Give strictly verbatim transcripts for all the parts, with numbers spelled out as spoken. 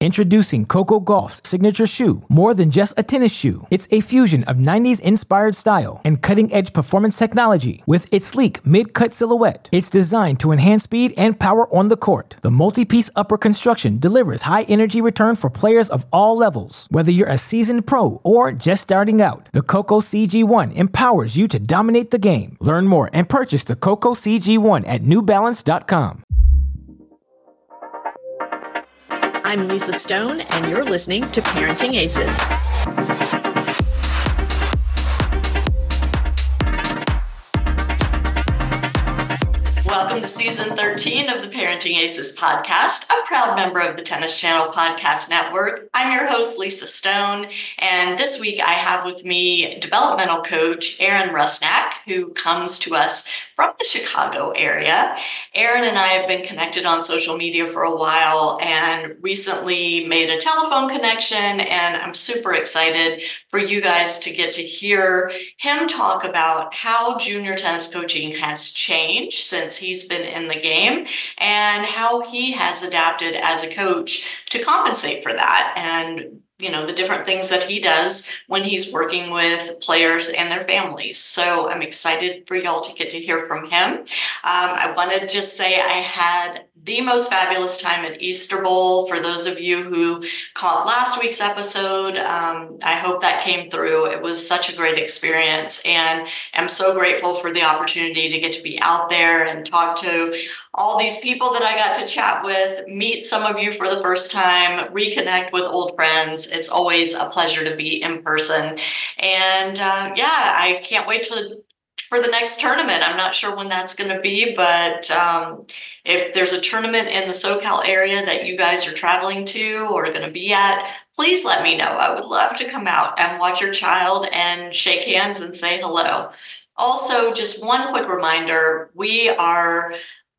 Introducing Coco Gauff's signature shoe, more than just a tennis shoe. It's a fusion of nineties-inspired style and cutting-edge performance technology with its sleek mid-cut silhouette. It's designed to enhance speed and power on the court. The multi-piece upper construction delivers high-energy return for players of all levels. Whether you're a seasoned pro or just starting out, the Coco C G one empowers you to dominate the game. Learn more and purchase the Coco C G one at new balance dot com. I'm Lisa Stone, and you're listening to Parenting Aces. Welcome to season thirteen of the Parenting Aces podcast, a proud member of the Tennis Channel Podcast Network. I'm your host, Lisa Stone, and this week I have with me developmental coach Aaron Rusnak, who comes to us from the Chicago area. Aaron and I have been connected on social media for a while and recently made a telephone connection, and I'm super excited for you guys to get to hear him talk about how junior tennis coaching has changed since he's been in the game and how he has adapted as a coach to compensate for that, and you know, the different things that he does when he's working with players and their families. So I'm excited for y'all to get to hear from him. Um, I want to just say I had the most fabulous time at Easter Bowl. For those of you who caught last week's episode, um, I hope that came through. It was such a great experience, and I'm so grateful for the opportunity to get to be out there and talk to all these people that I got to chat with, meet some of you for the first time, reconnect with old friends. It's always a pleasure to be in person. And uh, yeah, I can't wait to for the next tournament. I'm not sure when that's going to be, but um, if there's a tournament in the SoCal area that you guys are traveling to or going to be at, please let me know. I would love to come out and watch your child and shake hands and say hello. Also, just one quick reminder, we are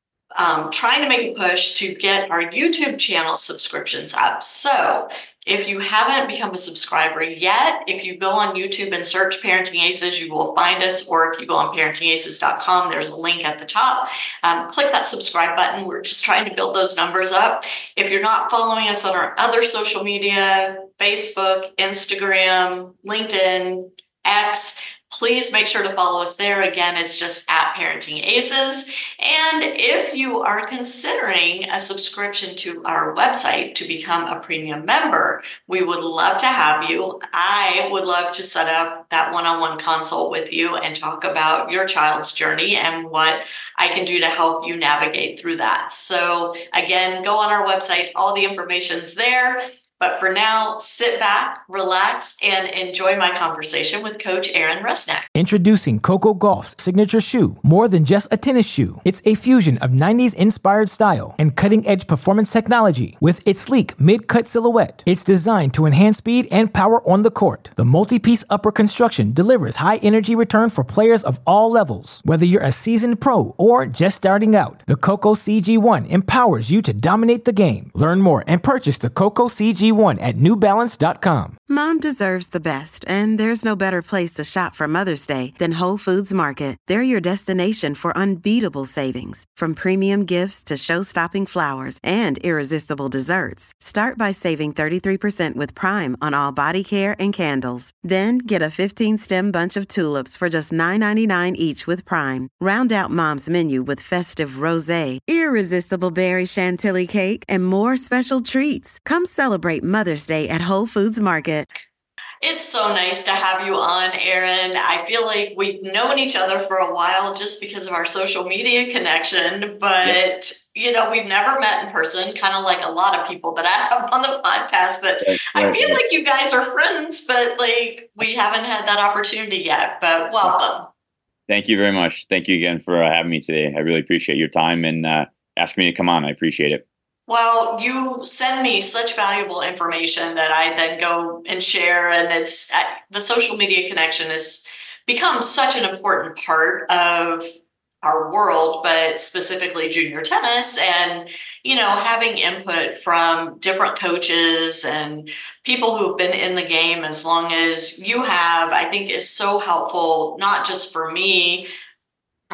Um, trying to make a push to get our YouTube channel subscriptions up. So if you haven't become a subscriber yet, if you go on YouTube and search Parenting Aces, you will find us, or if you go on parenting aces dot com, there's a link at the top. Um, click that subscribe button. We're just trying to build those numbers up. If you're not following us on our other social media, Facebook, Instagram, LinkedIn, X, please make sure to follow us there. Again, it's just at Parenting Aces. And if you are considering a subscription to our website to become a premium member, we would love to have you. I would love to set up that one-on-one consult with you and talk about your child's journey and what I can do to help you navigate through that. So again, go on our website. All the information's there. But for now, sit back, relax, and enjoy my conversation with Coach Aaron Rusnak. Introducing Coco Gauff's signature shoe, more than just a tennis shoe. It's a fusion of nineties-inspired style and cutting-edge performance technology with its sleek mid-cut silhouette. It's designed to enhance speed and power on the court. The multi-piece upper construction delivers high-energy return for players of all levels. Whether you're a seasoned pro or just starting out, the Coco C G one empowers you to dominate the game. Learn more and purchase the Coco C G one at new balance dot com. Mom deserves the best, and there's no better place to shop for Mother's Day than Whole Foods Market. They're your destination for unbeatable savings, from premium gifts to show-stopping flowers and irresistible desserts. Start by saving thirty-three percent with Prime on all body care and candles. Then get a fifteen-stem bunch of tulips for just nine ninety-nine each with Prime. Round out Mom's menu with festive rosé, irresistible berry chantilly cake, and more special treats. Come celebrate Mother's Day at Whole Foods Market. It's so nice to have you on, Aaron. I feel like we've known each other for a while just because of our social media connection, but you know, we've never met in person, kind of like a lot of people that I have on the podcast that right, I right, feel right. like you guys are friends, but like we haven't had that opportunity yet, but welcome. Thank you very much. Thank you again for uh, having me today. I really appreciate your time and uh, asking me to come on. I appreciate it. Well, you send me such valuable information that I then go and share, and it's uh, the social media connection has become such an important part of our world, but specifically junior tennis, and, you know, having input from different coaches and people who've been in the game as long as you have, I think is so helpful, not just for me. I'm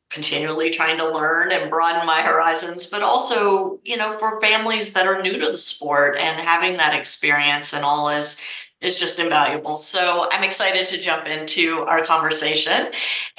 continually trying to learn and broaden my horizons, but also, you know, for families that are new to the sport and having that experience and all is is just invaluable. So I'm excited to jump into our conversation.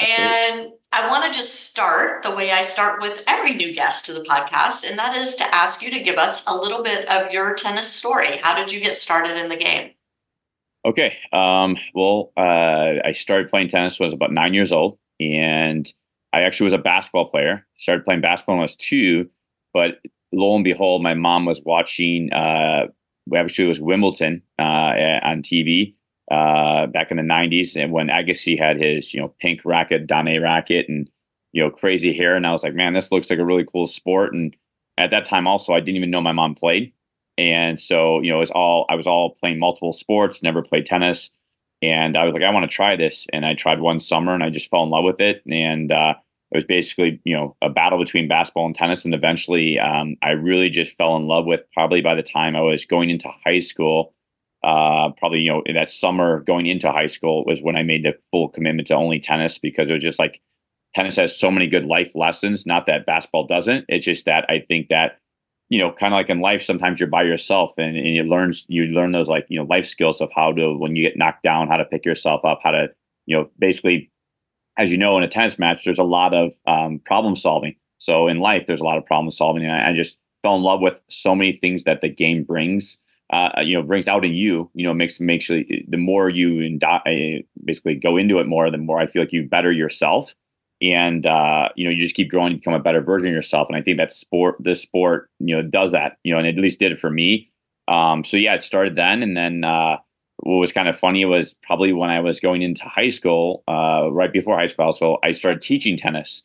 And I want to just start the way I start with every new guest to the podcast, and that is to ask you to give us a little bit of your tennis story. How did you get started in the game? Okay. Um, well, uh, I started playing tennis when I was about nine years old, and I actually was a basketball player. Started playing basketball when I was two, but lo and behold, my mom was watching, uh, actually it was Wimbledon uh, on T V uh, back in the nineties, and when Agassi had his, you know, pink racket, Danae racket, and, you know, crazy hair. And I was like, man, this looks like a really cool sport. And at that time also, I didn't even know my mom played. And so, you know, it was all, I was all playing multiple sports, never played tennis. And I was like, I want to try this. And I tried one summer and I just fell in love with it. And uh, it was basically, you know, a battle between basketball and tennis. And eventually um, I really just fell in love with, probably by the time I was going into high school, uh, probably, you know, in that summer going into high school was when I made the full commitment to only tennis, because it was just like, tennis has so many good life lessons. Not that basketball doesn't. It's just that I think that, you know, kind of like in life, sometimes you're by yourself and, and you learn, you learn those, like, you know, life skills of how to, when you get knocked down, how to pick yourself up, how to, you know, basically, as you know, in a tennis match, there's a lot of um, problem solving. So in life, there's a lot of problem solving. And I, I just fell in love with so many things that the game brings, uh, you know, brings out in you, you know, makes, makes sure the more you indo- basically go into it more, the more I feel like you better yourself. And, uh, you know, you just keep growing, you become a better version of yourself. And I think that sport, this sport, you know, does that, you know, and it at least did it for me. Um, so yeah, it started then. And then, uh, what was kind of funny was probably when I was going into high school, uh, right before high school, also, I started teaching tennis.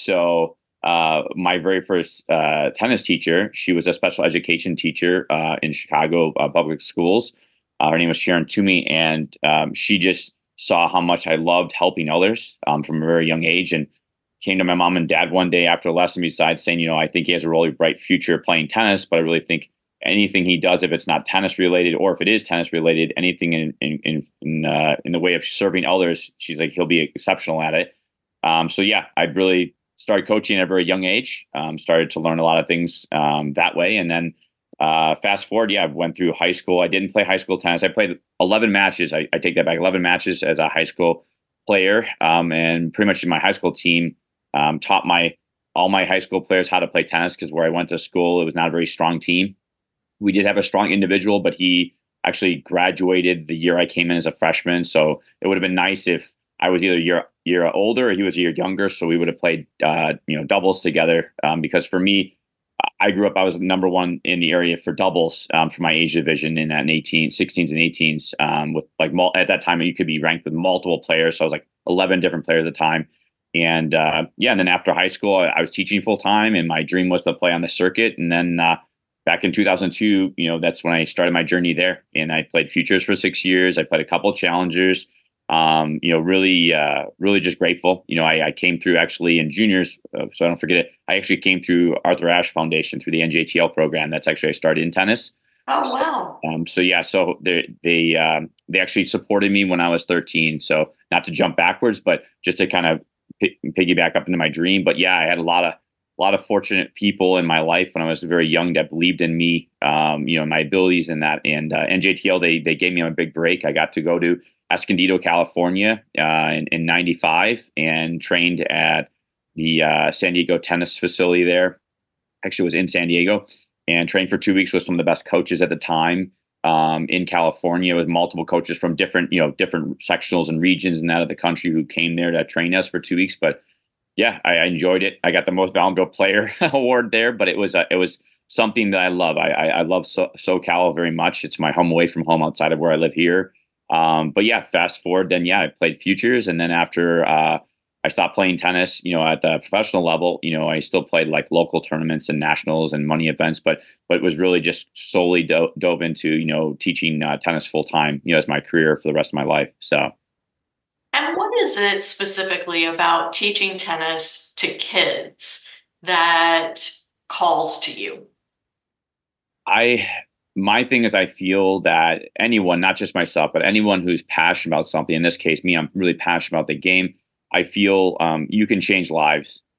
So, uh, my very first, uh, tennis teacher, she was a special education teacher, uh, in Chicago, uh, public schools. Uh, her name was Sharon Toomey. And, um, she just saw how much I loved helping others um, from a very young age, and came to my mom and dad one day after a lesson besides saying, you know, I think he has a really bright future playing tennis, but I really think anything he does, if it's not tennis related, or if it is tennis related, anything in in in in, uh, in the way of serving others, she's like, he'll be exceptional at it. Um, so yeah, I really started coaching at a very young age, um, started to learn a lot of things um, that way. And then Uh, fast forward, yeah, I went through high school. I didn't play high school tennis. I played eleven matches. I, I take that back, eleven matches as a high school player. Um, and pretty much my high school team um, taught my all my high school players how to play tennis, because where I went to school, it was not a very strong team. We did have a strong individual, but he actually graduated the year I came in as a freshman. So it would have been nice if I was either a year, year older or he was a year younger. So we would have played, uh, you know, doubles together. Um, because for me, I grew up, I was number one in the area for doubles um, for my age division in that eighteen, sixteens and eighteens. Um, with like mul- at that time, you could be ranked with multiple players. So I was like eleven different players at the time. And uh, yeah, and then after high school, I, I was teaching full time, and my dream was to play on the circuit. And then uh, back in two thousand two, you know, that's when I started my journey there. And I played futures for six years. I played a couple of challengers. Um, you know, really, uh, really just grateful. You know, I, I came through actually in juniors, uh, so I don't forget it. I actually came through Arthur Ashe Foundation through the N J T L program. That's actually, I started in tennis. Oh, wow. So, um, so yeah, so they, they, um, they actually supported me when I was thirteen. So not to jump backwards, but just to kind of p- piggyback up into my dream. But yeah, I had a lot of, a lot of fortunate people in my life when I was very young that believed in me, um, you know, my abilities in that. And uh, N J T L, they, they gave me a big break. I got to go to Escondido, California, uh, in, in ninety-five, and trained at the uh, San Diego tennis facility there. Actually, was in San Diego, and trained for two weeks with some of the best coaches at the time um, in California, with multiple coaches from different, you know, different sectionals and regions and out of the country who came there to train us for two weeks. But yeah, I, I enjoyed it. I got the most valuable player award there, but it was uh, it was something that I love. I I, I love so- SoCal very much. It's my home away from home outside of where I live here. Um, but yeah, fast forward, then yeah, I played futures. And then after, uh, I stopped playing tennis, you know, at the professional level, you know, I still played like local tournaments and nationals and money events, but, but it was really just solely do- dove into, you know, teaching uh, tennis full time, you know, as my career for the rest of my life. So. And what is it specifically about teaching tennis to kids that calls to you? I, My thing is, I feel that anyone, not just myself, but anyone who's passionate about something, in this case, me, I'm really passionate about the game. I feel um, you can change lives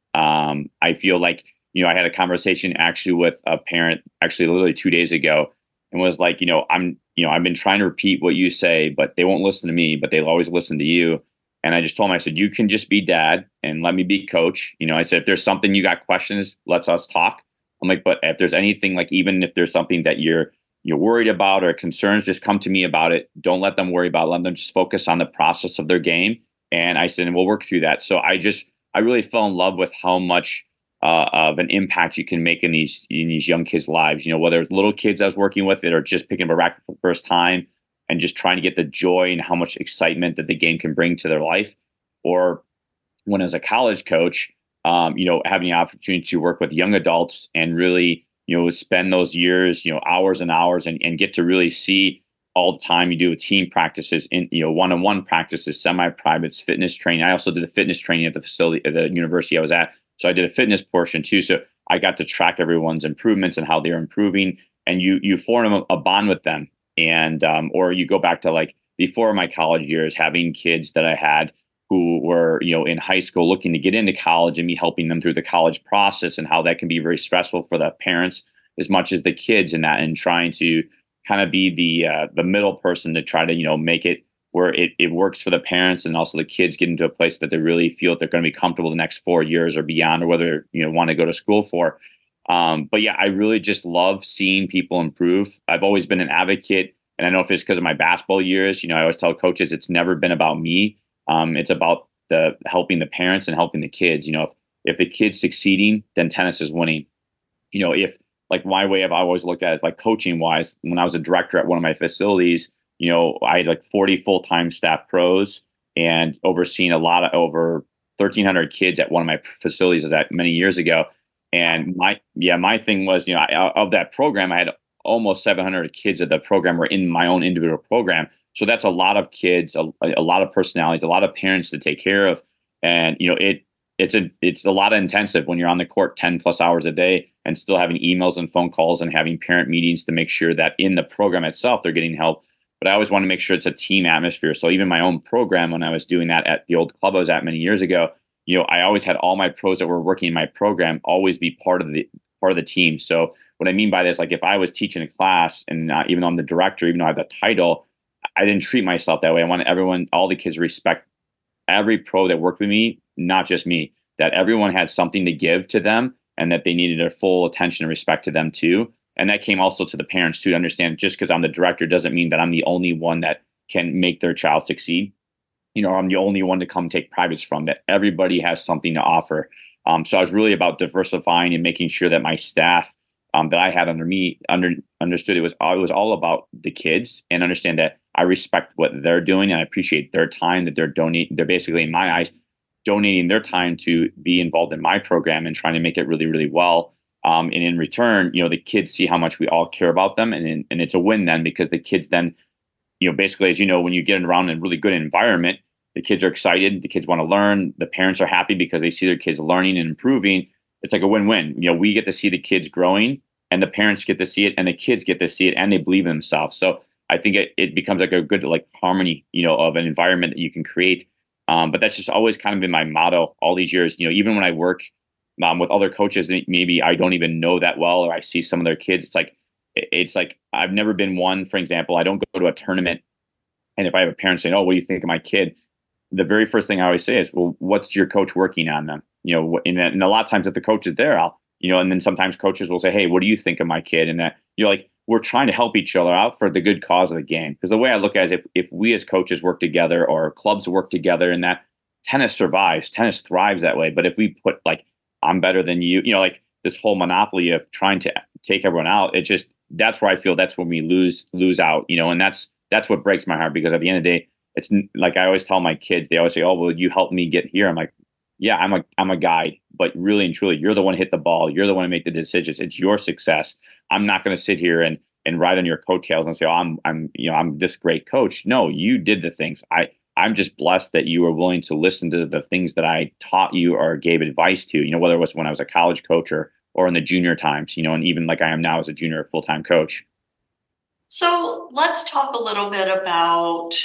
Um, I feel like, you know, I had a conversation actually with a parent actually literally two days ago and was like, you know, I'm, you know, I've been trying to repeat what you say, but they won't listen to me, but they'll always listen to you. And I just told him, I said, you can just be dad and let me be coach. You know, I said, if there's something you got questions, let's us talk. I'm like, but if there's anything, like, even if there's something that you're, you're worried about or concerns, just come to me about it. Don't let them worry about it. Let them just focus on the process of their game. And I said, and we'll work through that. So I just, I really fell in love with how much uh, of an impact you can make in these, in these young kids' lives. You know, whether it's little kids I was working with that are just picking up a racket for the first time and just trying to get the joy and how much excitement that the game can bring to their life. Or when as a college coach, um, you know, having the opportunity to work with young adults and really, you know, spend those years, you know, hours and hours and, and get to really see all the time you do with team practices, in, you know, one-on-one practices, semi-privates, fitness training. I also did the fitness training at the facility, at the university I was at. So I did a fitness portion too. So I got to track everyone's improvements and how they're improving. And you, you form a, a bond with them. And, um, or you go back to like before my college years, having kids that I had who were, you know, in high school looking to get into college and me helping them through the college process and how that can be very stressful for the parents as much as the kids in that, and trying to kind of be the uh, the middle person to try to, you know, make it where it, it works for the parents and also the kids get into a place that they really feel that they're going to be comfortable the next four years or beyond, or whether, you know, want to go to school for. Um, but yeah, I really just love seeing people improve. I've always been an advocate, and I know if it's because of my basketball years, you know, I always tell coaches it's never been about me. Um, it's about the helping the parents and helping the kids. You know, if, if the kid's succeeding, then tennis is winning. You know, if like my way of I always looked at it like coaching wise, when I was a director at one of my facilities, you know, I had like forty full-time staff pros and overseeing a lot of over thirteen hundred kids at one of my facilities that many years ago. And my, yeah, my thing was, you know, I, of that program, I had almost seven hundred kids of the program were in my own individual program. So that's a lot of kids, a, a lot of personalities, a lot of parents to take care of. And, you know, it, it's a, it's a lot of intensive when you're on the court ten plus hours a day and still having emails and phone calls and having parent meetings to make sure that in the program itself, they're getting help. But I always want to make sure it's a team atmosphere. So even my own program, when I was doing that at the old club I was at many years ago, you know, I always had all my pros that were working in my program always be part of the part of the team. So what I mean by this, like if I was teaching a class and uh, even though I'm the director, even though I have that title, I didn't treat myself that way. I wanted everyone, all the kids to respect every pro that worked with me, not just me, that everyone had something to give to them and that they needed their full attention and respect to them too. And that came also to the parents too, to understand just because I'm the director doesn't mean that I'm the only one that can make their child succeed. You know, I'm the only one to come take privates from, that everybody has something to offer. Um, so I was really about diversifying and making sure that my staff um, that I had under me under understood it was, it was all about the kids and understand that I respect what they're doing and I appreciate their time that they're donating. They're basically, in my eyes, donating their time to be involved in my program and trying to make it really, really well. Um, and in return, you know, the kids see how much we all care about them. And, and it's a win then because the kids then, you know, basically, as you know, when you get around in a really good environment, the kids are excited. The kids want to learn. The parents are happy because they see their kids learning and improving. It's like a win-win. You know, we get to see the kids growing and the parents get to see it and the kids get to see it and they believe in themselves. So I think it, it becomes like a good like harmony, you know, of an environment that you can create. Um, but that's just always kind of been my motto all these years. You know, even when I work um, with other coaches that maybe I don't even know that well, or I see some of their kids, it's like, it's like, I've never been one, for example, I don't go to a tournament. And if I have a parent saying, oh, what do you think of my kid? The very first thing I always say is, well, what's your coach working on them? You know, and, and a lot of times if the coach is there, I'll, you know, and then sometimes coaches will say, hey, what do you think of my kid? And that you're like, we're trying to help each other out for the good cause of the game. Because the way I look at it is if, if we as coaches work together or clubs work together and that tennis survives, tennis thrives that way. But if we put like, I'm better than you, you know, like this whole monopoly of trying to take everyone out, it just, that's where I feel that's when we lose, lose out, you know, and that's, that's what breaks my heart because at the end of the day, it's like I always tell my kids, they always say, oh, well, you helped me get here. I'm like, yeah, I'm a I'm a guide, but really and truly, you're the one who hit the ball. You're the one to make the decisions. It's your success. I'm not going to sit here and and ride on your coattails and say, oh, I'm I'm you know I'm this great coach. No, you did the things. I I'm just blessed that you were willing to listen to the things that I taught you or gave advice to. You know, whether it was when I was a college coach or or in the junior times. You know, and even like I am now as a junior full time coach. So let's talk a little bit about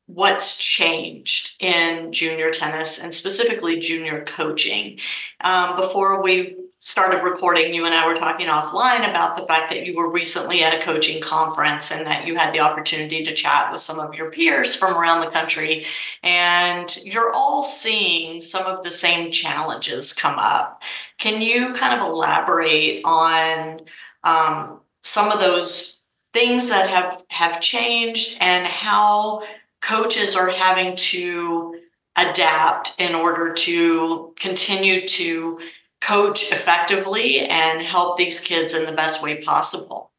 what's changed in junior tennis and specifically junior coaching. Um, before we started recording, you and I were talking offline about the fact that you were recently at a coaching conference and that you had the opportunity to chat with some of your peers from around the country. And you're all seeing some of the same challenges come up. Can you kind of elaborate on um, some of those things that have, have changed and how coaches are having to adapt in order to continue to coach effectively and help these kids in the best way possible?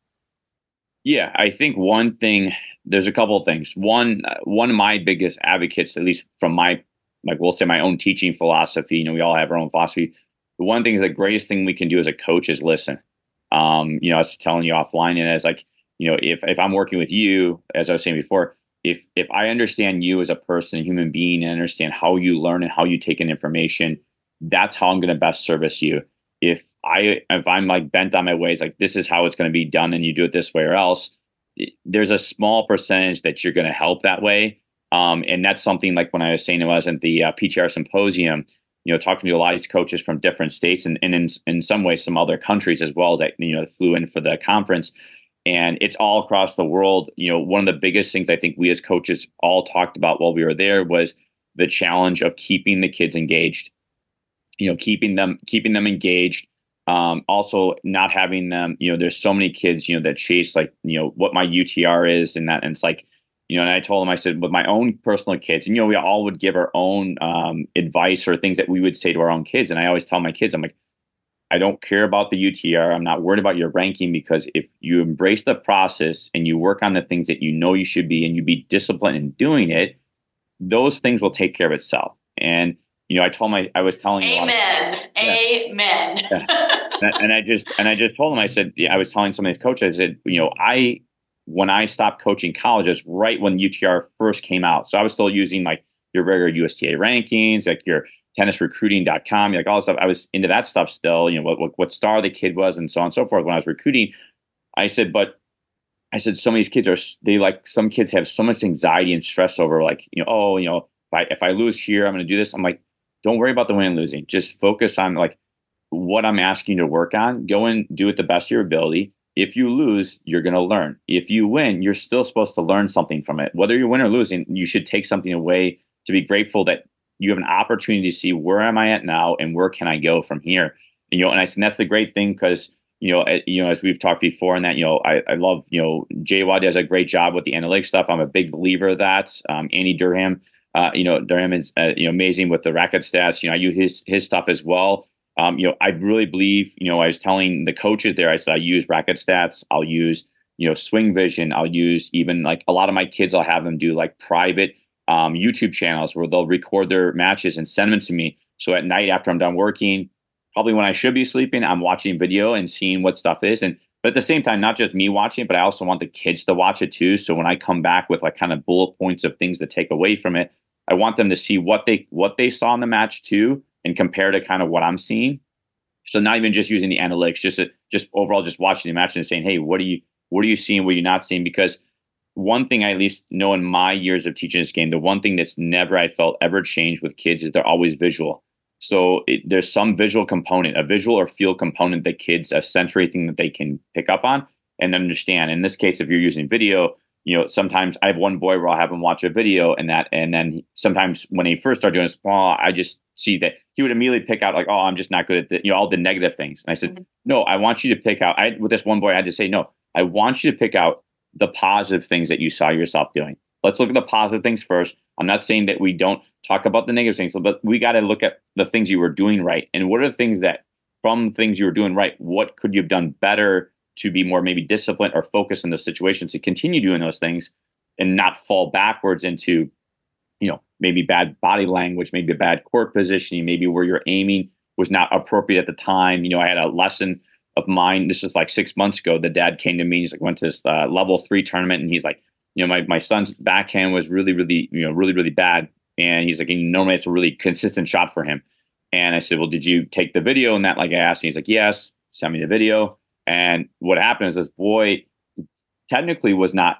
Yeah, I think one thing, there's a couple of things. One, uh, one of my biggest advocates, at least from my, like we'll say my own teaching philosophy, you know, we all have our own philosophy. The one thing is the greatest thing we can do as a coach is listen. Um, you know, I was telling you offline, and as like, you know, if, if I'm working with you, as I was saying before, if, if I understand you as a person, a human being, and understand how you learn and how you take in information, that's how I'm going to best service you. If I, if I'm like bent on my ways, like this is how it's going to be done and you do it this way or else, there's a small percentage that you're going to help that way. Um, and that's something like when I was saying it was at the uh, P T R symposium, you know, talking to a lot of these coaches from different states and, and in, in some ways, some other countries as well that, you know, flew in for the conference. And it's all across the world. You know, one of the biggest things I think we as coaches all talked about while we were there was the challenge of keeping the kids engaged. You know, keeping them, keeping them engaged. Um, also not having them, you know, there's so many kids, you know, that chase like, you know, what my U T R is and that, and it's like, you know, and I told them, I said, with my own personal kids, and, you know, we all would give our own um, advice or things that we would say to our own kids. And I always tell my kids, I'm like, I don't care about the U T R. I'm not worried about your ranking, because if you embrace the process and you work on the things that you know you should be, and you be disciplined in doing it, those things will take care of itself. And you know, I told my, I was telling you, Amen. Of, yeah. Amen. Yeah. and, and I just, and I just told him, I said, yeah, I was telling some of these coaches, I said, you know, I, when I stopped coaching colleges, right when U T R first came out. So I was still using like your regular U S T A rankings, like your tennis recruiting dot com, like all this stuff. I was into that stuff still, you know, what, what, what star the kid was and so on and so forth. When I was recruiting, I said, but I said, some of these kids are, they like, some kids have so much anxiety and stress over like, you know, oh, you know, if I, if I lose here, I'm going to do this. I'm like, don't worry about the win and losing. Just focus on like what I'm asking you to work on. Go and do it the best of your ability. If you lose, you're going to learn. If you win, you're still supposed to learn something from it. Whether you win or losing, you should take something away to be grateful that you have an opportunity to see where am I at now and where can I go from here. And, you know, and I think that's the great thing, because, you know, you know, as we've talked before, and that, you know, I, I love, you know, J W A does a great job with the analytics stuff. I'm a big believer of that. Um, Andy Durham. Uh, you know, Durham is uh, you know, amazing with the racket stats. You know, I use his his stuff as well. Um, you know, I really believe, you know, I was telling the coaches there, I said, I use racket stats. I'll use, you know, swing vision. I'll use even like a lot of my kids, I'll have them do like private um, YouTube channels where they'll record their matches and send them to me. So at night after I'm done working, probably when I should be sleeping, I'm watching video and seeing what stuff is. And but at the same time, not just me watching it, but I also want the kids to watch it too. So when I come back with like kind of bullet points of things to take away from it, I want them to see what they what they saw in the match too, and compare to kind of what I'm seeing. So not even just using the analytics, just just overall just watching the match and saying, hey, what are you what are you seeing? What are you not seeing? Because one thing I at least know in my years of teaching this game, the one thing that's never I felt ever changed with kids is they're always visual. So it, there's some visual component, a visual or feel component that kids, a sensory thing that they can pick up on and understand. In this case, if you're using video, you know, sometimes I have one boy where I'll have him watch a video and that, and then sometimes when he first started doing this, well, I just see that he would immediately pick out like, oh, I'm just not good at the, you know, all the negative things. And I said, mm-hmm. no, I want you to pick out, I, with this one boy, I had to say, no, I want you to pick out the positive things that you saw yourself doing. Let's look at the positive things first. I'm not saying that we don't talk about the negative things, but we got to look at the things you were doing right. And what are the things that from things you were doing right, what could you have done better to be more maybe disciplined or focused in those situations to continue doing those things and not fall backwards into, you know, maybe bad body language, maybe a bad court positioning, maybe where you're aiming was not appropriate at the time. You know, I had a lesson of mine. This is like six months ago. The dad came to me. He's like, went to this uh, level three tournament. And he's like, you know, my, my son's backhand was really, really, you know, really, really bad. And he's like, and normally it's a really consistent shot for him. And I said, well, did you take the video? And that, like I asked, and he's like, yes, send me the video. And what happened is this boy technically was not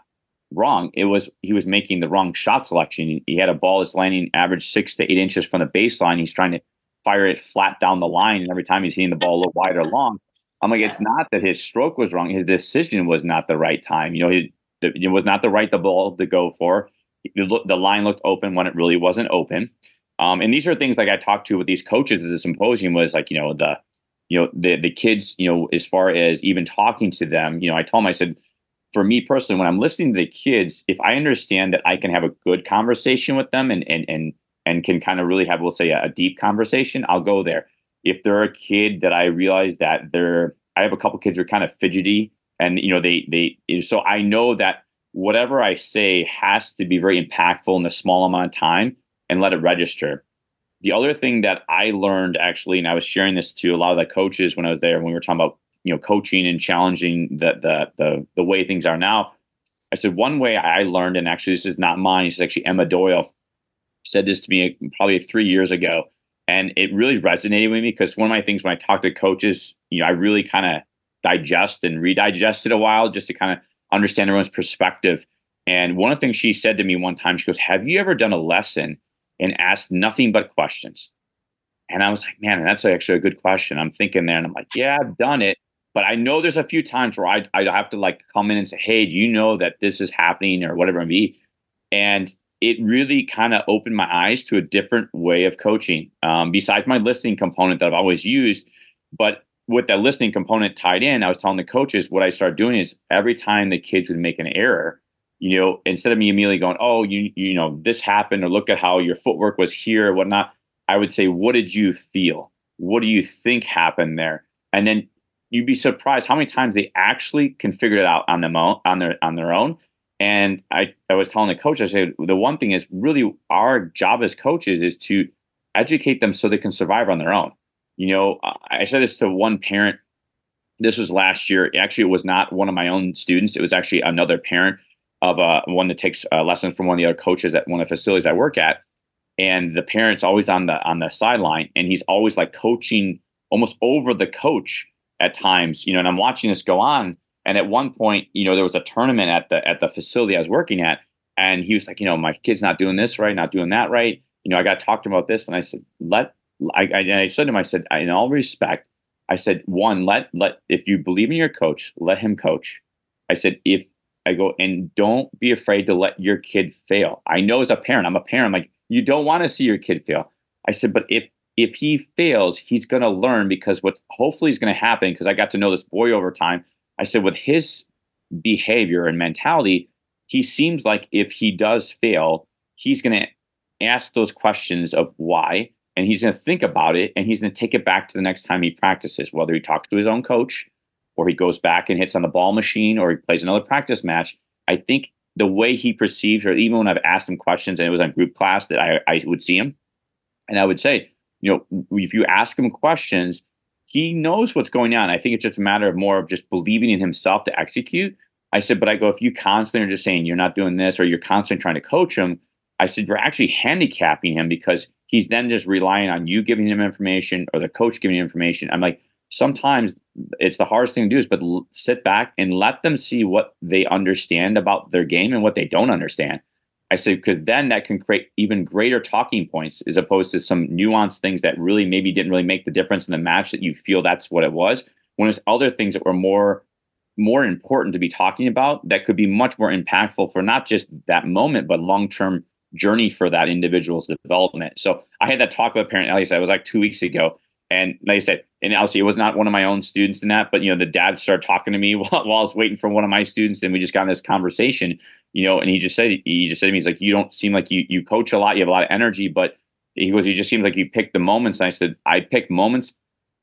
wrong. It was he was making the wrong shot selection. He had a ball that's landing average six to eight inches from the baseline. He's trying to fire it flat down the line, and every time he's hitting the ball a little wide or long. I'm like, it's not that his stroke was wrong. His decision was not the right time. You know, he, it was not the right the ball to go for. The, the line looked open when it really wasn't open. Um, and these are things like I talked to with these coaches at the symposium was like, you know, the, you know, the the kids, you know, as far as even talking to them, you know, I told them, I said, for me personally, when I'm listening to the kids, if I understand that I can have a good conversation with them and and and and can kind of really have, we'll say, a, a deep conversation, I'll go there. If they're a kid that I realize that they're, I have a couple kids who are kind of fidgety, and you know, they they so I know that whatever I say has to be very impactful in a small amount of time and let it register. The other thing that I learned actually, and I was sharing this to a lot of the coaches when I was there, when we were talking about, you know, coaching and challenging the the the the way things are now. I said one way I learned, and actually this is not mine, it's actually Emma Doyle said this to me probably three years ago. And it really resonated with me because one of my things when I talk to coaches, you know, I really kind of digest and redigest it a while just to kind of understand everyone's perspective. And one of the things she said to me one time, she goes, have you ever done a lesson and asked nothing but questions? And I was like, man, that's actually a good question. I'm thinking there and I'm like, yeah, I've done it. But I know there's a few times where I I have to like come in and say, hey, do you know that this is happening or whatever it may be? And it really kind of opened my eyes to a different way of coaching, um, besides my listening component that I've always used. But with that listening component tied in, I was telling the coaches what I started doing is every time the kids would make an error, you know, instead of me immediately going, oh, you you know, this happened, or look at how your footwork was here or whatnot, I would say, what did you feel? What do you think happened there? And then you'd be surprised how many times they actually can figure it out on them own, on their on their own. And I, I was telling the coach, I said, the one thing is really our job as coaches is to educate them so they can survive on their own. You know, I said this to one parent. This was last year. Actually, it was not one of my own students. It was actually another parent of uh, one that takes uh, lessons from one of the other coaches at one of the facilities I work at. And the parent's always on the on the sideline, and he's always like coaching almost over the coach at times. You know, and I'm watching this go on. And at one point, you know, there was a tournament at the at the facility I was working at, and he was like, you know, my kid's not doing this right, not doing that right. You know, I got to talk to him about this, and I said, let. I, I, I said to him, I said, in all respect, I said, one, let let if you believe in your coach, let him coach. I said, if I go and don't be afraid to let your kid fail. I know as a parent, I'm a parent, I'm like, you don't want to see your kid fail. I said, but if if he fails, he's going to learn, because what's hopefully is going to happen, because I got to know this boy over time. I said, with his behavior and mentality, he seems like if he does fail, he's going to ask those questions of why, and he's going to think about it, and he's going to take it back to the next time he practices, whether he talks to his own coach or he goes back and hits on the ball machine or he plays another practice match. I think the way he perceives, or even when I've asked him questions and it was on group class that I, I would see him, and I would say, you know, if you ask him questions, he knows what's going on. I think it's just a matter of more of just believing in himself to execute. I said, but I go, if you constantly are just saying you're not doing this, or you're constantly trying to coach him, I said, you're actually handicapping him, because he's then just relying on you giving him information or the coach giving him information. I'm like, sometimes it's the hardest thing to do is, but l- sit back and let them see what they understand about their game and what they don't understand. I said, because then that can create even greater talking points, as opposed to some nuanced things that really maybe didn't really make the difference in the match that you feel that's what it was. When there's other things that were more, more important to be talking about that could be much more impactful for not just that moment, but long-term journey for that individual's development. So I had that talk with a parent, like I said, it was like two weeks ago. And like I said, and obviously it was not one of my own students in that, but, you know, the dad started talking to me while, while I was waiting for one of my students. And we just got in this conversation, you know, and he just said, he just said to me, he's like, you don't seem like you, you coach a lot. You have a lot of energy, but he goes, you just seems like you pick the moments. And I said, I pick moments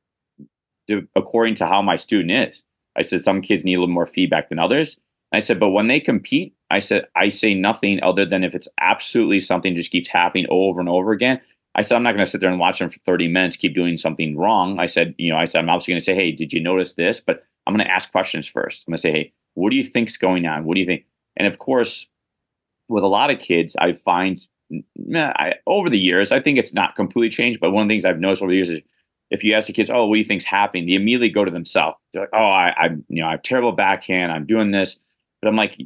to, according to how my student is. I said, some kids need a little more feedback than others. And I said, but when they compete, I said, I say nothing other than if it's absolutely something just keeps happening over and over again. I said, I'm not going to sit there and watch them for thirty minutes, keep doing something wrong. I said, you know, I said, I'm obviously going to say, hey, did you notice this? But I'm going to ask questions first. I'm going to say, hey, what do you think's going on? What do you think? And of course, with a lot of kids, I find I, over the years, I think it's not completely changed. But one of the things I've noticed over the years is if you ask the kids, oh, what do you think's happening? They immediately go to themselves. They're like, oh, I, I, you know, I have terrible backhand. I'm doing this. But I'm like,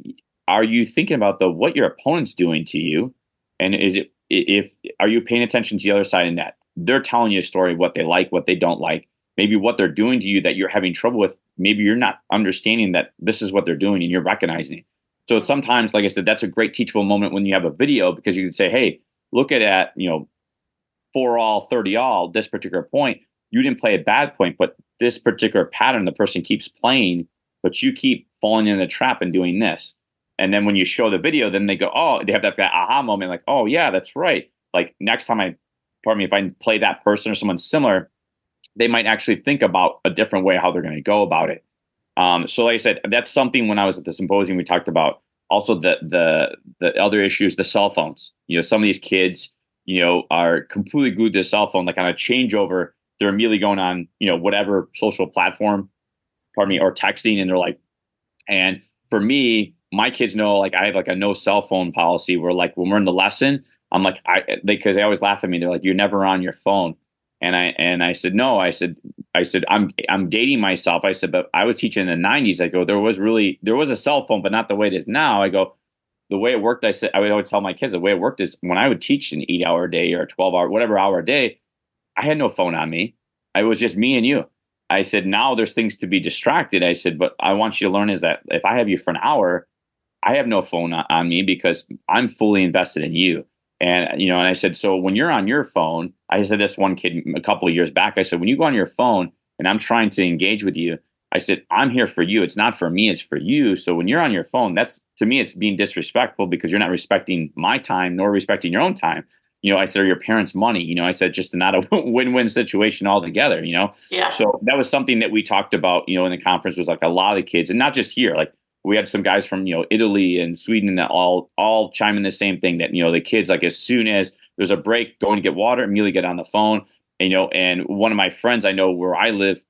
are you thinking about the what your opponent's doing to you? And is it if are you paying attention to the other side of that? They're telling you a story of what they like, what they don't like, maybe what they're doing to you that you're having trouble with. Maybe you're not understanding that this is what they're doing and you're recognizing it. So it's sometimes, like I said, that's a great teachable moment when you have a video, because you can say, hey, look at at, you know, four all, thirty all, this particular point. You didn't play a bad point, but this particular pattern the person keeps playing, but you keep falling in the trap and doing this. And then when you show the video, then they go, oh, they have that, that aha moment, like, oh yeah, that's right. Like next time I, pardon me, if I play that person or someone similar, they might actually think about a different way how they're going to go about it. Um, so like I said, that's something when I was at the symposium, we talked about also the, the, the other issues, the cell phones. You know, some of these kids, you know, are completely glued to the cell phone, like on a changeover, they're immediately going on, you know, whatever social platform, pardon me, or texting. And they're like, and for me, my kids know, like I have like a no cell phone policy where like when we're in the lesson, I'm like, I, they, cause they always laugh at me. They're like, you're never on your phone. And I, and I said, no, I said, I said, I'm, I'm dating myself. I said, but I was teaching in the nineties. I go, there was really, there was a cell phone, but not the way it is now. I go, the way it worked, I said, I would always tell my kids the way it worked is when I would teach an eight hour a day or a twelve hour, whatever hour a day, I had no phone on me. I was just me and you. I said, now there's things to be distracted. I said, but I want you to learn is that if I have you for an hour, I have no phone on, on me because I'm fully invested in you. And, you know, and I said, so when you're on your phone, I said this one kid a couple of years back, I said, when you go on your phone and I'm trying to engage with you, I said, I'm here for you. It's not for me. It's for you. So when you're on your phone, that's, to me, it's being disrespectful because you're not respecting my time nor respecting your own time. You know, I said, or your parents' money, you know, I said, just not a win-win situation altogether, you know? Yeah. So that was something that we talked about, you know, in the conference was like a lot of the kids, and not just here, like we had some guys from, you know, Italy and Sweden that all, all chime in the same thing that, you know, the kids, like as soon as there's a break, going to get water, immediately get on the phone, and, you know, and one of my friends I know where I live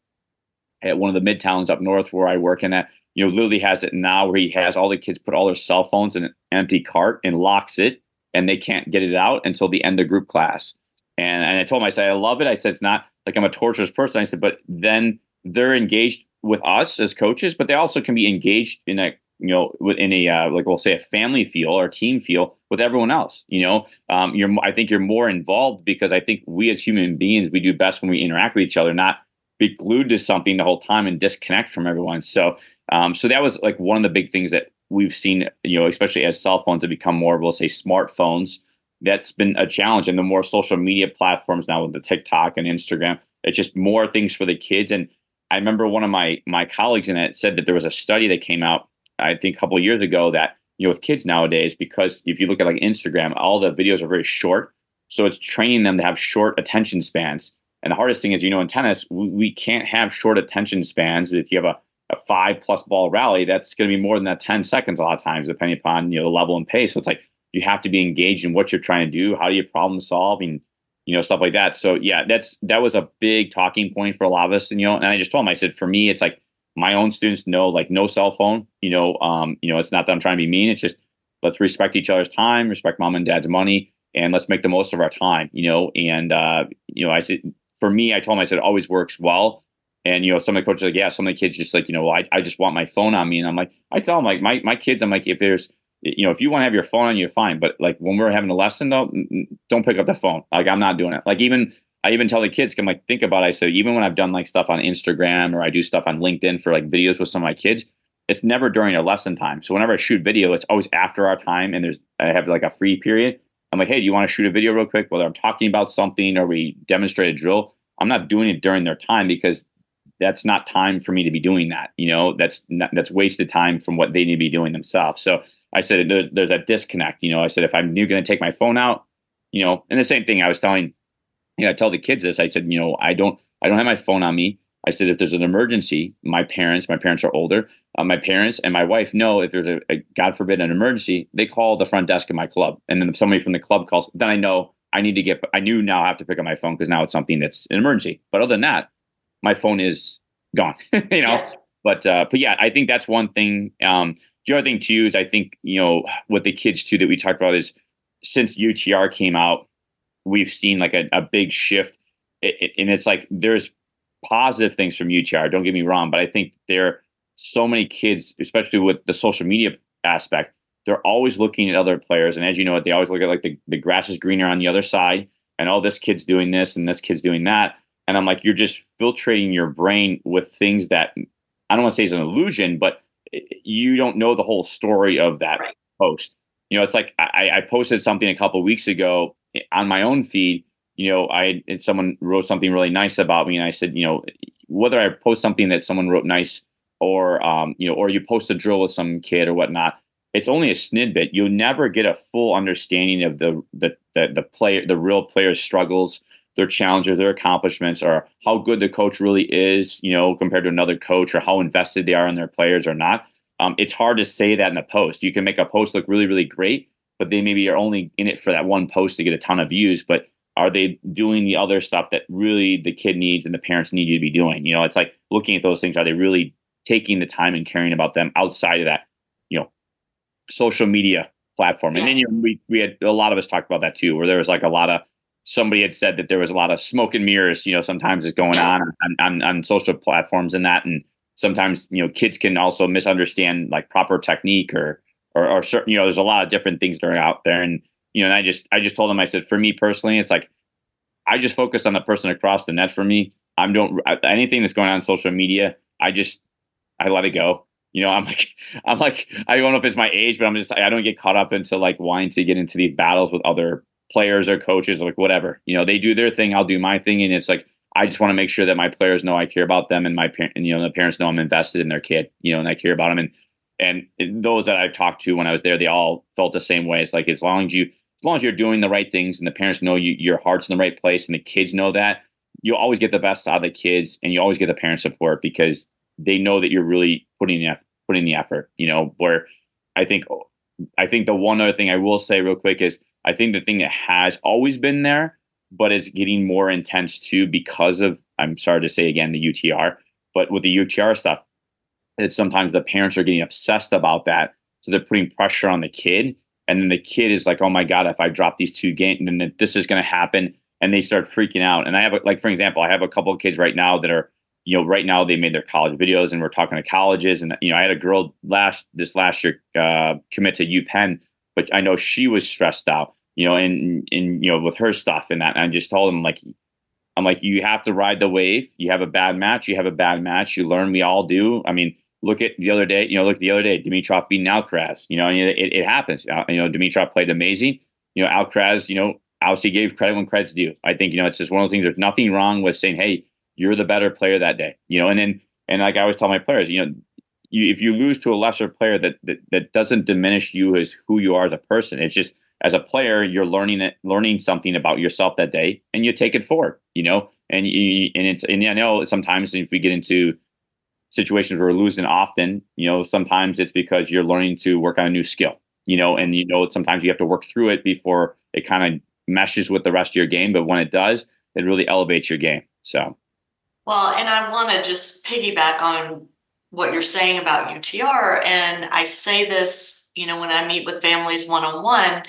at one of the midtowns up north where I work in that, you know, literally has it now where he has all the kids put all their cell phones in an empty cart and locks it, and they can't get it out until the end of group class. And, and I told him, I said, I love it. I said, it's not like I'm a torturous person. I said, but then they're engaged with us as coaches, but they also can be engaged in a, you know, within a, uh, like we'll say a family feel or team feel with everyone else. You know, um, you're, I think you're more involved because I think we as human beings, we do best when we interact with each other, not be glued to something the whole time and disconnect from everyone. So, um, so that was like one of the big things that we've seen, you know, especially as cell phones have become more, we'll say smartphones, that's been a challenge. And the more social media platforms now with the TikTok and Instagram, it's just more things for the kids. And I remember one of my, my colleagues in it said that there was a study that came out, I think a couple of years ago that, you know, with kids nowadays, because if you look at like Instagram, all the videos are very short. So it's training them to have short attention spans. And the hardest thing is, you know, in tennis, we, we can't have short attention spans. If you have a a five plus ball rally, that's going to be more than that ten seconds a lot of times, depending upon, you know, the level and pace. So it's like, you have to be engaged in what you're trying to do. How do you problem solve and, you know, stuff like that. So yeah, that's, that was a big talking point for a lot of us. And, you know, and I just told them, I said, for me, it's like my own students know, like no cell phone, you know, um, you know, it's not that I'm trying to be mean. It's just, let's respect each other's time, respect mom and dad's money, and let's make the most of our time, you know? And, uh, you know, I said, for me, I told them, I said, it always works well. And, you know, some of the coaches are like, yeah, some of the kids just like, you know, well, I, I just want my phone on me. And I'm like, I tell them, like, my, my kids, I'm like, if there's, you know, if you want to have your phone on you, fine. But like when we're having a lesson though, don't pick up the phone. Like, I'm not doing it. Like, even, I even tell the kids, I'm like, think about it. I said, even when I've done like stuff on Instagram or I do stuff on LinkedIn for like videos with some of my kids, it's never during a lesson time. So whenever I shoot video, it's always after our time. And there's, I have like a free period. I'm like, hey, do you want to shoot a video real quick? Whether I'm talking about something or we demonstrate a drill, I'm not doing it during their time because that's not time for me to be doing that. You know, that's not, that's wasted time from what they need to be doing themselves. So I said, there, there's a disconnect. You know, I said, if I'm going to take my phone out, you know, and the same thing I was telling, you know, I tell the kids this, I said, you know, I don't, I don't have my phone on me. I said, if there's an emergency, my parents, my parents are older, uh, my parents and my wife know if there's a, a, God forbid, an emergency, they call the front desk of my club. And then if somebody from the club calls, then I know I need to get, I knew now I have to pick up my phone because now it's something that's an emergency. But other than that, my phone is gone, you know, yeah. but, uh, but yeah, I think that's one thing. Um, the other thing too, is I think, you know, with the kids too, that we talked about is since U T R came out, we've seen like a, a big shift it, it, and it's like, there's positive things from U T R. Don't get me wrong, but I think there are so many kids, especially with the social media aspect, they're always looking at other players. And as you know, they always look at like the, the grass is greener on the other side, and oh, this kid's doing this and this kid's doing that. And I'm like, you're just filtrating your brain with things that I don't want to say is an illusion, but you don't know the whole story of that right. post. You know, it's like I, I posted something a couple of weeks ago on my own feed. You know, I and someone wrote something really nice about me, and I said, you know, whether I post something that someone wrote nice, or um, you know, or you post a drill with some kid or whatnot, it's only a snippet. You'll never get a full understanding of the the the, the player, the real player's struggles, their challenges, their accomplishments, or how good the coach really is, you know, compared to another coach, or how invested they are in their players or not. Um, it's hard to say that in a post. You can make a post look really, really great, but they maybe are only in it for that one post to get a ton of views. But are they doing the other stuff that really the kid needs and the parents need you to be doing? You know, it's like looking at those things. Are they really taking the time and caring about them outside of that, you know, social media platform? And then, you know, we, we had a lot of us talked about that too, where there was like a lot of, somebody had said that there was a lot of smoke and mirrors, you know, sometimes it's going on, on on on social platforms and that. And sometimes, you know, kids can also misunderstand like proper technique or, or, or certain, you know, there's a lot of different things that are out there. And, you know, and I just, I just told them, I said, for me personally, it's like, I just focus on the person across the net. For me, I'm don't anything that's going on in social media. I just, I let it go. You know, I'm like, I'm like, I don't know if it's my age, but I'm just, I don't get caught up into like wanting to get into these battles with other players or coaches or like whatever. You know, they do their thing, I'll do my thing. And it's like, I just want to make sure that my players know I care about them, and my parent, and, you know, the parents know I'm invested in their kid, you know, and I care about them. And, and those that I've talked to when I was there, they all felt the same way. It's like, as long as you, as long as you're doing the right things and the parents know you, your heart's in the right place and the kids know that, you'll always get the best out of the kids, and you always get the parent support because they know that you're really putting the, putting the effort, you know. Where I think, I think the one other thing I will say real quick is, I think the thing that has always been there, but it's getting more intense too because of, I'm sorry to say again, the U T R, but with the U T R stuff, it's sometimes the parents are getting obsessed about that. So they're putting pressure on the kid. And then the kid is like, oh my God, if I drop these two games, then this is going to happen. And they start freaking out. And I have, a, like, for example, I have a couple of kids right now that are, you know, right now they made their college videos, and we're talking to colleges. And, you know, I had a girl last, this last year uh, commit to UPenn, but I know she was stressed out, you know, and, and, you know, with her stuff and that. And I just told them, like, I'm like, you have to ride the wave. You have a bad match. You have a bad match. You learn. We all do. I mean, look at the other day, you know, look at the other day, Dimitrov beating Alcaraz, you know, and it, it happens. Uh, you know, Dimitrov played amazing. You know, Alcaraz, you know, obviously gave credit when credit's due. I think, you know, it's just one of those things. There's nothing wrong with saying, hey, you're the better player that day, you know, and then, and like I always tell my players, you know, you, if you lose to a lesser player, that, that, that doesn't diminish you as who you are as a person. It's just, as a player, you're learning it, learning something about yourself that day, and you take it forward, you know, and you, and it's, and I know sometimes if we get into situations where we're losing often, you know, sometimes it's because you're learning to work on a new skill, you know, and, you know, sometimes you have to work through it before it kind of meshes with the rest of your game. But when it does, it really elevates your game. So. Well, and I want to just piggyback on what you're saying about U T R. And I say this, you know, when I meet with families one-on-one,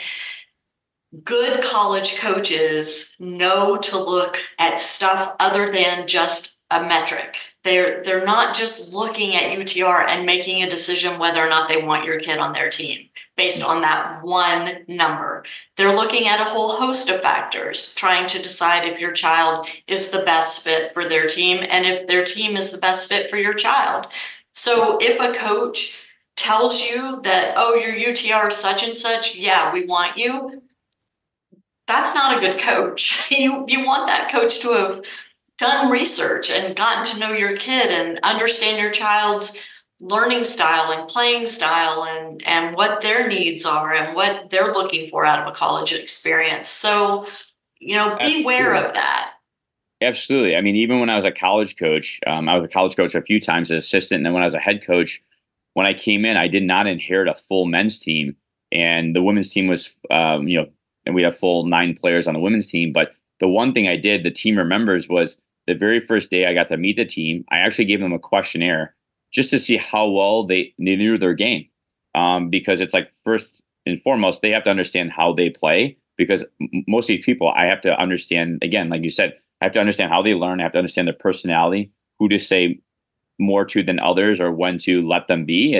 good college coaches know to look at stuff other than just a metric. They're they're not just looking at U T R and making a decision whether or not they want your kid on their team based on that one number. They're looking at a whole host of factors, trying to decide if your child is the best fit for their team and if their team is the best fit for your child. So if a coach tells you that, oh, your U T R is such and such, yeah, we want you, that's not a good coach. You you want that coach to have done research and gotten to know your kid and understand your child's learning style and playing style and, and what their needs are and what they're looking for out of a college experience. So, you know, beware of that. Absolutely. I mean, even when I was a college coach, um, I was a college coach a few times as assistant. And then when I was a head coach, when I came in, I did not inherit a full men's team. And the women's team was, um, you know, and we have full nine players on the women's team. But the one thing I did, the team remembers, was the very first day I got to meet the team, I actually gave them a questionnaire just to see how well they, they knew their game. Um, because it's like, first and foremost, they have to understand how they play. Because m- most of these people, I have to understand, again, like you said, I have to understand how they learn. I have to understand their personality, who to say more to than others, or when to let them be. As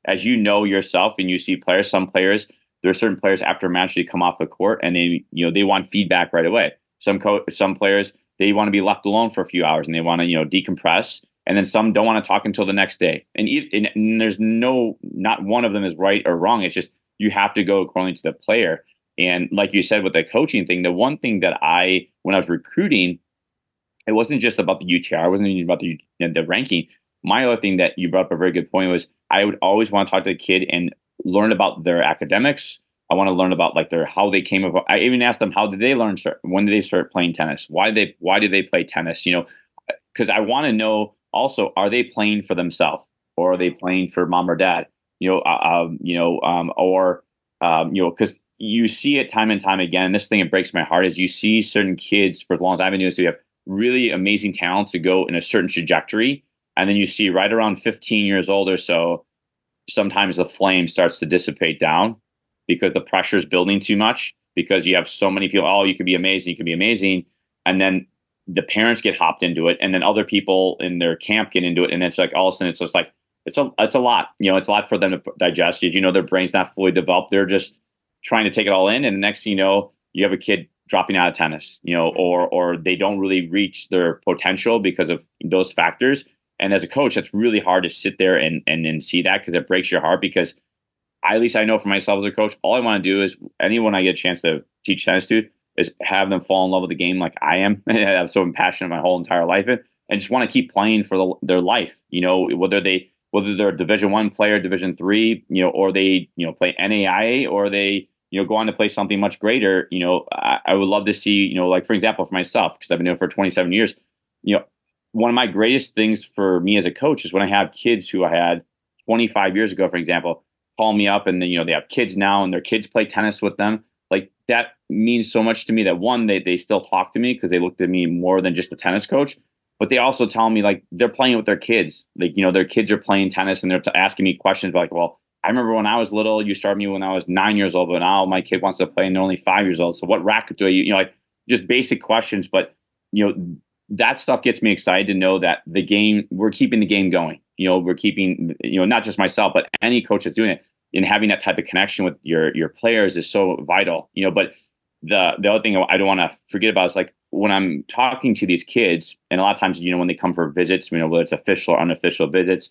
as you know yourself, and you see players, some players, there are certain players after a match, they come off the court and they, you know, they want feedback right away. Some co- some players, they want to be left alone for a few hours and they want to, you know, decompress. And then some don't want to talk until the next day. And, and, and there's no, not one of them is right or wrong. It's just, you have to go according to the player. And like you said, with the coaching thing, the one thing that I, when I was recruiting, it wasn't just about the U T R. It wasn't even about the, the ranking. My other thing that you brought up a very good point was I would always want to talk to the kid and learn about their academics. I want to learn about like their, how they came about. I even asked them, how did they learn? When did they start playing tennis? Why did they, why did they play tennis? You know, because I want to know also, are they playing for themselves or are they playing for mom or dad? You know, uh, um, you know, um, or, um, you know, because you see it time and time again. This thing that breaks my heart is you see certain kids, for as long as I've been doing this, who have really amazing talent to go in a certain trajectory. And then you see right around fifteen years old or so, sometimes the flame starts to dissipate down because the pressure is building too much, because you have so many people, oh, you can be amazing, you can be amazing. And then the parents get hopped into it. And then other people in their camp get into it. And it's like, all of a sudden it's just like, it's a, it's a lot, you know, it's a lot for them to digest. You know, their brain's not fully developed. They're just trying to take it all in. And the next thing you know, you have a kid dropping out of tennis, you know, or, or they don't really reach their potential because of those factors. And as a coach, it's really hard to sit there and, and, and see that, because it breaks your heart. Because I, at least I know for myself as a coach, all I want to do is anyone I get a chance to teach tennis to is have them fall in love with the game like I am. I'm so passionate my whole entire life in, and just want to keep playing for the, their life. You know, whether they whether they're a Division One player, Division Three, you know, or they you know play N A I A, or they you know go on to play something much greater. You know, I, I would love to see, you know, like for example, for myself, because I've been doing it for twenty-seven years. You know, one of my greatest things for me as a coach is when I have kids who I had twenty-five years ago, for example, call me up, and then you know they have kids now, and their kids play tennis with them. Like that means so much to me that one, they they still talk to me because they looked at me more than just a tennis coach, but they also tell me like they're playing with their kids. Like, you know, their kids are playing tennis and they're t- asking me questions like, well, I remember when I was little, you started me when I was nine years old, but now my kid wants to play and they're only five years old. So what racket do I use? You know, like just basic questions, but you know, that stuff gets me excited to know that the game, we're keeping the game going. You know, we're keeping, you know, not just myself, but any coach that's doing it. And having that type of connection with your your players is so vital, you know. But the the other thing I don't want to forget about is like when I'm talking to these kids, and a lot of times, you know, when they come for visits, you know, whether it's official or unofficial visits,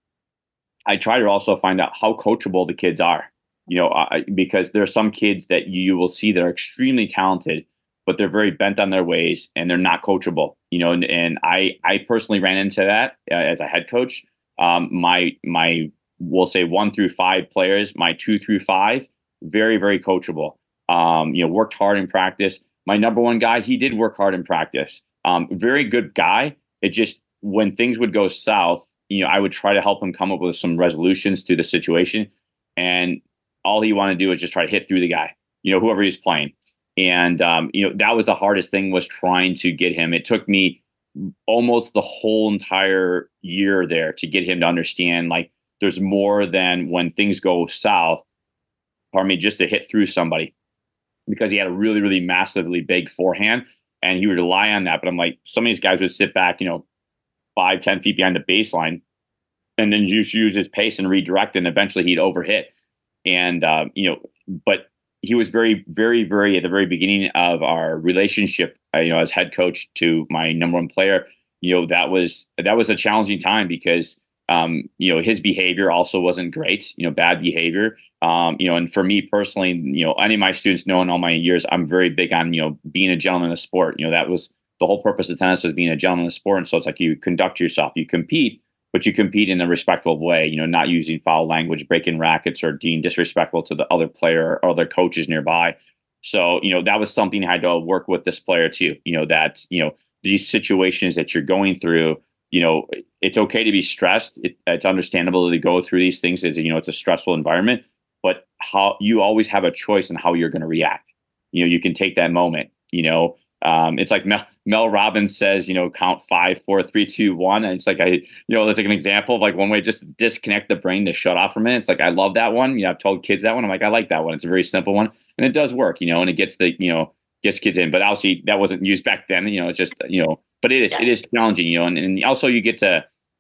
I try to also find out how coachable the kids are, you know, uh, because there are some kids that you will see that are extremely talented, but they're very bent on their ways and they're not coachable, you know. And, and I I personally ran into that uh, as a head coach. Um, my my we'll say one through five players, my two through five, very, very coachable. Um, you know, worked hard in practice. My number one guy, he did work hard in practice. Um, very good guy. It just, when things would go south, you know, I would try to help him come up with some resolutions to the situation. And all he wanted to do was just try to hit through the guy, you know, whoever he's playing. And, um, you know, that was the hardest thing, was trying to get him. It took me almost the whole entire year there to get him to understand, like, there's more than when things go south, pardon me, just to hit through somebody, because he had a really, really massively big forehand and he would rely on that. But I'm like, some of these guys would sit back, you know, five, ten feet behind the baseline and then just use his pace and redirect, and eventually he'd overhit. And, uh, you know, but he was very, very, very at the very beginning of our relationship, uh, you know, as head coach to my number one player, you know, that was, that was a challenging time because, Um, you know, his behavior also wasn't great, you know, bad behavior. Um, you know, and for me personally, you know, any of my students know in all my years, I'm very big on, you know, being a gentleman in the sport. You know, that was the whole purpose of tennis, was being a gentleman in the sport. And so it's like you conduct yourself, you compete, but you compete in a respectful way, you know, not using foul language, breaking rackets, or being disrespectful to the other player or other coaches nearby. So, you know, that was something I had to work with this player too, you know, that, you know, these situations that you're going through, you know, it's okay to be stressed. It, it's understandable to go through these things. As you know, it's a stressful environment, but how you always have a choice on how you're going to react. You know, you can take that moment. You know, um, it's like Mel, Mel Robbins says, you know, count five, four, three, two, one. And it's like I, you know, that's like an example of like one way just to disconnect the brain, to shut off for a minute. It's like I love that one. You know, I've told kids that one. I'm like, I like that one. It's a very simple one, and it does work. You know, and it gets the, you know, gets kids in. But obviously that wasn't used back then. You know, it's just, you know. But it is, yeah. It is challenging, you know, and, and also you get to,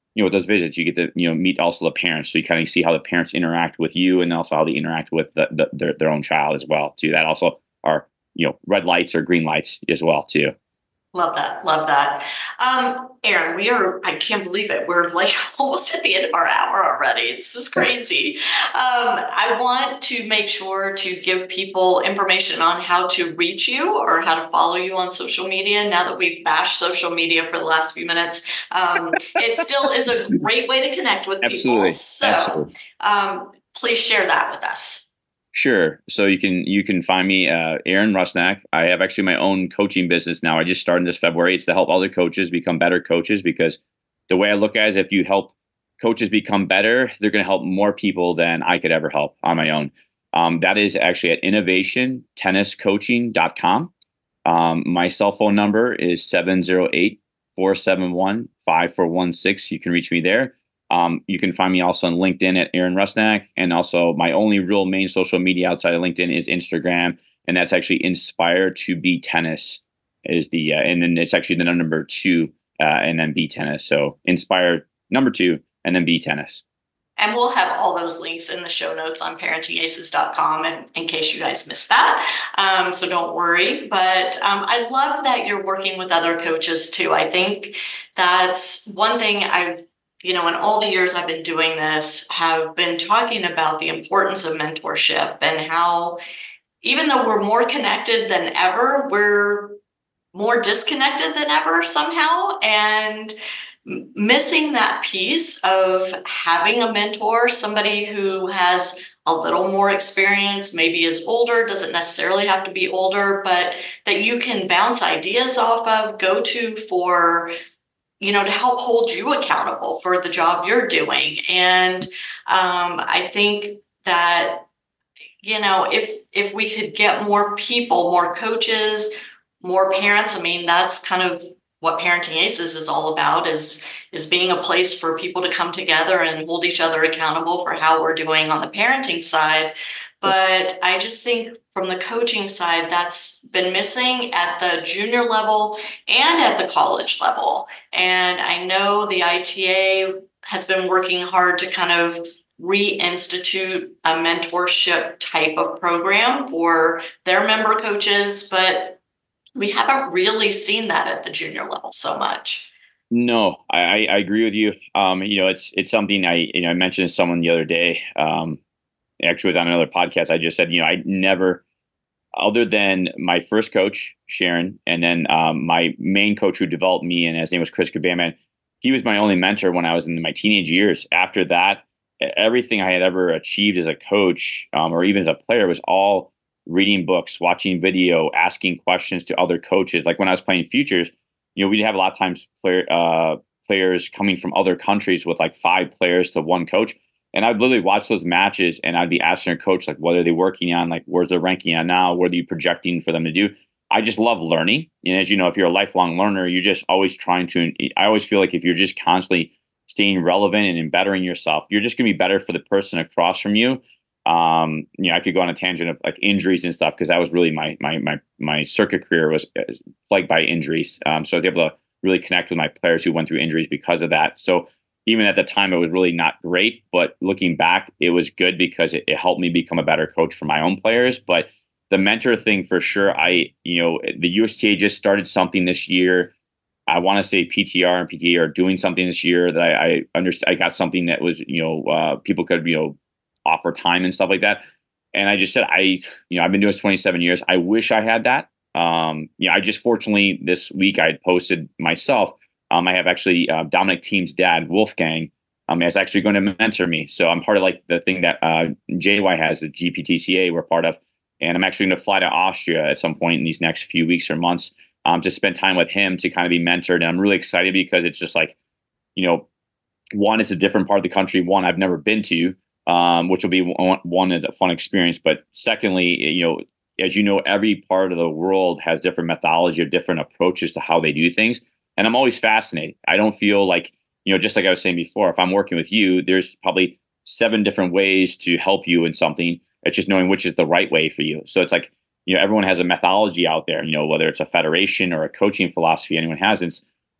you know, with those visits, you get to, you know, meet also the parents. So you kind of see how the parents interact with you and also how they interact with the, the, their, their own child as well too. That also are, you know, red lights or green lights as well too. Love that. Love that. Um, Aaron, we are, I can't believe it. We're like almost at the end of our hour already. This is crazy. Um, I want to make sure to give people information on how to reach you or how to follow you on social media. Now that we've bashed social media for the last few minutes, um, it still is a great way to connect with Absolutely. people. So Absolutely. Um, please share that with us. Sure. So you can you can find me, uh, Aaron Rusnak. I have actually my own coaching business now. I just started this February. It's to help other coaches become better coaches, because the way I look at it is if you help coaches become better, they're going to help more people than I could ever help on my own. Um, that is actually at innovation tennis coaching dot com. Um, my cell phone number is seven zero eight, four seven one, five four one six. You can reach me there. Um, you can find me also on LinkedIn at Aaron Rusnak, and also my only real main social media outside of LinkedIn is Instagram, and that's actually Inspire to Be Tennis is the, uh, and then it's actually the number two, uh, and then Be Tennis. So Inspire number two, and then Be Tennis. And we'll have all those links in the show notes on parenting aces dot com in, in case you guys missed that. Um, so don't worry. But um, I love that you're working with other coaches too. I think that's one thing I've you know, in all the years I've been doing this, have been talking about the importance of mentorship and how even though we're more connected than ever, we're more disconnected than ever somehow. And missing that piece of having a mentor, somebody who has a little more experience, maybe is older, doesn't necessarily have to be older, but that you can bounce ideas off of, go to for you know, to help hold you accountable for the job you're doing. And um, I think that, you know, if if we could get more people, more coaches, more parents, I mean, that's kind of what Parenting Aces is all about, is, is being a place for people to come together and hold each other accountable for how we're doing on the parenting side. But I just think from the coaching side, that's been missing at the junior level and at the college level. And I know the I T A has been working hard to kind of reinstitute a mentorship type of program for their member coaches, but we haven't really seen that at the junior level so much. No, I, I agree with you. Um, you know, it's it's something I you know I mentioned to someone the other day. Um, actually, on another podcast, I just said, you know, I never, other than my first coach, Sharon, and then um, my main coach who developed me, and his name was Chris Kabama. He was my only mentor when I was in my teenage years. After that, everything I had ever achieved as a coach, um, or even as a player, was all reading books, watching video, asking questions to other coaches. Like when I was playing futures, you know, we'd have a lot of times player, uh, players coming from other countries with like five players to one coach. And I'd literally watch those matches and I'd be asking a coach, like, what are they working on? Like, where's their ranking on now? What are you projecting for them to do? I just love learning. And as you know, if you're a lifelong learner, you're just always trying to, I always feel like if you're just constantly staying relevant and bettering yourself, you're just going to be better for the person across from you. Um, you know, I could go on a tangent of like injuries and stuff, because that was really my, my, my, my circuit career was plagued by injuries. Um, so I was able to really connect with my players who went through injuries because of that. So even at the time, it was really not great, but looking back, it was good because it, it helped me become a better coach for my own players. But the mentor thing, for sure, I, you know, the U S T A just started something this year. I want to say P T R and P T A are doing something this year that I, I understand. I got something that was, you know, uh, people could, you know, offer time and stuff like that. And I just said, I, you know, I've been doing this twenty-seven years. I wish I had that. Um, you know, I just, fortunately, this week I had posted myself. Um, I have actually uh, Dominic Thiem's dad, Wolfgang, um, is actually going to mentor me. So I'm part of like the thing that uh, J Y has, the G P T C A we're part of. And I'm actually going to fly to Austria at some point in these next few weeks or months um, to spend time with him to kind of be mentored. And I'm really excited because it's just like, you know, one, it's a different part of the country. One, I've never been to, um, which will be one, one is a fun experience. But secondly, you know, as you know, every part of the world has different methodology or different approaches to how they do things. And I'm always fascinated. I don't feel like, you know, just like I was saying before, if I'm working with you, there's probably seven different ways to help you in something. It's just knowing which is the right way for you. So it's like, you know, everyone has a methodology out there, you know, whether it's a federation or a coaching philosophy, anyone has. It's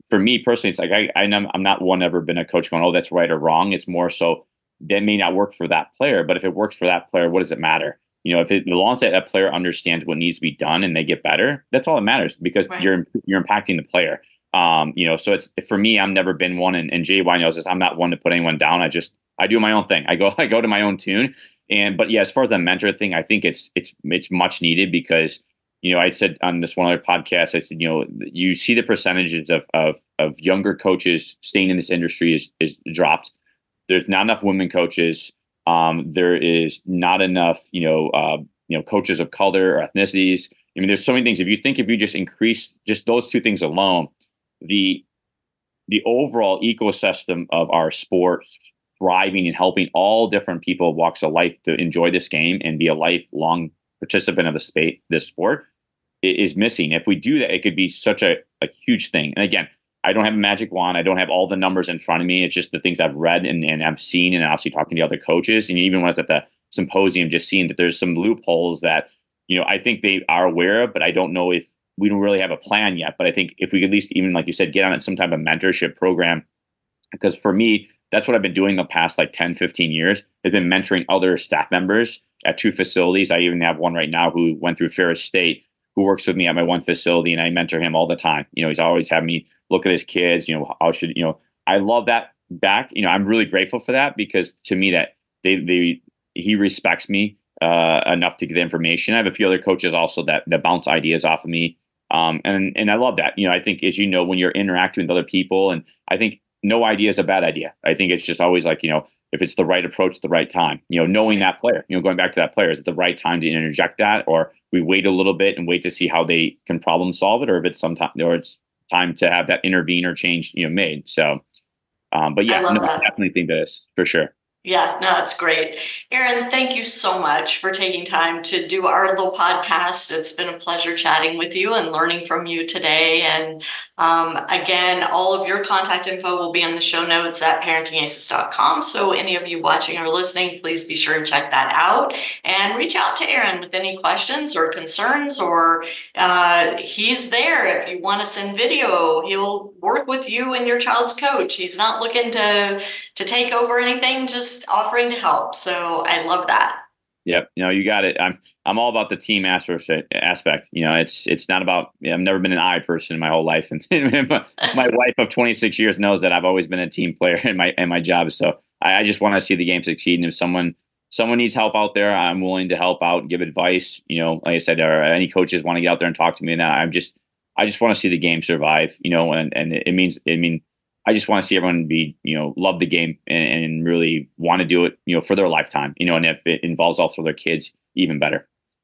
for me personally, it's like I, I I'm not one ever been a coach going, oh, that's right or wrong. It's more so that may not work for that player, but if it works for that player, what does it matter? You know, if it, as long as that, that player understands what needs to be done and they get better, that's all that matters, because right. you're you're impacting the player. Um, you know, so it's for me, I've never been one, and, and J Y knows this. I'm not one to put anyone down. I just I do my own thing. I go I go to my own tune. And but yeah, as far as the mentor thing, I think it's it's it's much needed, because you know I said on this one other podcast, I said you know you see the percentages of of of younger coaches staying in this industry is is dropped. There's not enough women coaches. Um, there is not enough, you know, uh, you know, coaches of color or ethnicities. I mean, there's so many things. If you think if you just increase just those two things alone, the the overall ecosystem of our sports thriving and helping all different people, walks of life, to enjoy this game and be a lifelong participant of the space, this sport, is missing. If we do that, it could be such a, a huge thing. And again, I don't have a magic wand. I don't have all the numbers in front of me. It's just the things I've read and, and I've seen, and obviously talking to other coaches. And even when I was at the symposium, just seeing that there's some loopholes that, you know, I think they are aware of, but I don't know if we don't really have a plan yet. But I think if we could at least, even like you said, get on some type of mentorship program, because for me, that's what I've been doing the past like ten, fifteen years. I've been mentoring other staff members at two facilities. I even have one right now who went through Ferris State, who works with me at my one facility, and I mentor him all the time. You know, he's always having me look at his kids, you know, how should, you know, I love that back. You know, I'm really grateful for that, because to me that they, they, he respects me uh, enough to get the information. I have a few other coaches also that, that bounce ideas off of me. Um, and, and I love that. You know, I think, as you know, when you're interacting with other people, and I think no idea is a bad idea. I think it's just always like, you know, if it's the right approach at the right time, you know, knowing that player, you know, going back to that player, is it the right time to interject that, or we wait a little bit and wait to see how they can problem solve it, or if it's sometime, or it's time to have that intervene or change, you know, made. So, um, but yeah, no, I definitely think that is for sure. Yeah, no, that's great. Aaron, thank you so much for taking time to do our little podcast. It's been a pleasure chatting with you and learning from you today. And um, again, all of your contact info will be in the show notes at parenting aces dot com. So any of you watching or listening, please be sure to check that out and reach out to Aaron with any questions or concerns, or uh, he's there. If you want to send video, he'll work with you and your child's coach. He's not looking to, to take over anything, just offering to help. So I love that. Yep. You know, you got it. I'm, I'm all about the team aspect. aspect. You know, it's, it's not about, you know, I've never been an I person in my whole life. And my, my wife of twenty-six years knows that I've always been a team player in my, in my job. So I, I just want to see the game succeed. And if someone, someone needs help out there, I'm willing to help out and give advice. You know, like I said, or any coaches want to get out there and talk to me, and I'm just, I just want to see the game survive, you know, and, and it means, I mean, I just want to see everyone be, you know, love the game and, and really want to do it, you know, for their lifetime, you know, and if it involves also their kids, even better.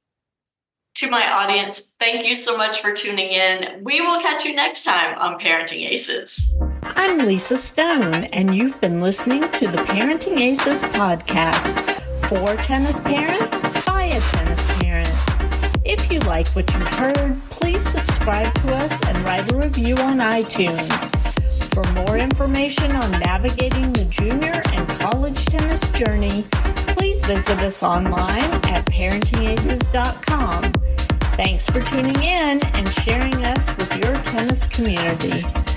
To my audience, thank you so much for tuning in. We will catch you next time on Parenting Aces. I'm Lisa Stone, and you've been listening to the Parenting Aces podcast, for tennis parents by a tennis parent. If you like what you've heard, please subscribe to us and write a review on iTunes. For more information on navigating the junior and college tennis journey, please visit us online at parenting aces dot com. Thanks for tuning in and sharing us with your tennis community.